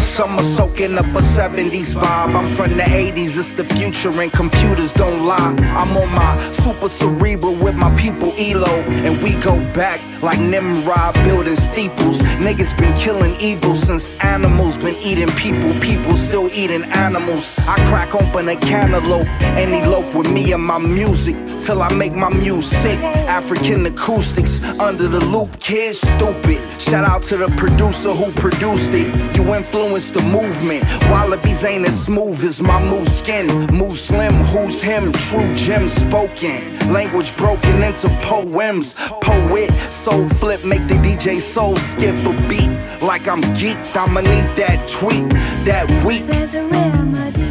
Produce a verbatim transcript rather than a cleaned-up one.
summer soaking up a seventies vibe. I'm from the eighties, it's the future and computers don't lie. I'm on my super cerebral with my people Elo, and we go back like Nimrod building steeples. Niggas been killing evil since animals been eating people. People still eating animals. I crack open a cantaloupe and elope with me and my music till I make my music. African acoustics under the loop, kids stupid. Shout out to the producer who produced it. You influenced the movement. Wallabies ain't as smooth as my moose skin. Muslim, who's him? True gem spoken. Language broken into poems. Poet, soul flip, make the D J soul skip a beat. Like I'm geeked, I'ma need that tweet, that week. There's a remedy.